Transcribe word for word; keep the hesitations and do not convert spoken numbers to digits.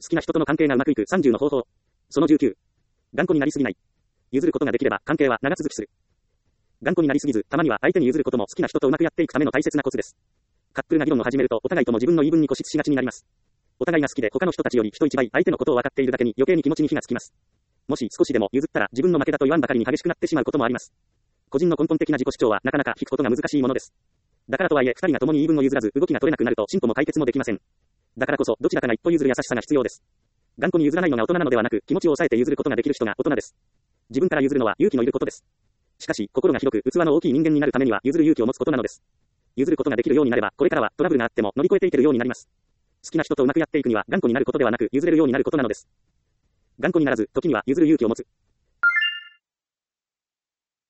好きな人との関係がうまくいくさんじゅうの方法。そのじゅうきゅう。頑固になりすぎない。譲ることができれば関係は長続きする。頑固になりすぎず、たまには相手に譲ることも好きな人とうまくやっていくための大切なコツです。カップルが議論を始めるとお互いとも自分の言い分に固執しがちになります。お互いが好きで他の人たちより人一倍相手のことを分かっているだけに余計に気持ちに火がつきます。もし少しでも譲ったら自分の負けだと言わんばかりに激しくなってしまうこともあります。個人の根本的な自己主張はなかなか引くことが難しいものです。だからとはいえ二人が共に言い分を譲らず動きが取れなくなると進歩も解決もできません。だからこそどちらかが一歩譲る優しさが必要です。頑固に譲らないのが大人なのではなく気持ちを抑えて譲ることができる人が大人です。自分から譲るのは勇気のいることです。しかし心が広く器の大きい人間になるためには譲る勇気を持つことなのです。譲ることができるようになればこれからはトラブルがあっても乗り越えていけるようになります。好きな人とうまくやっていくには頑固になることではなく譲れるようになることなのです。頑固にならず時には譲る勇気を持つ。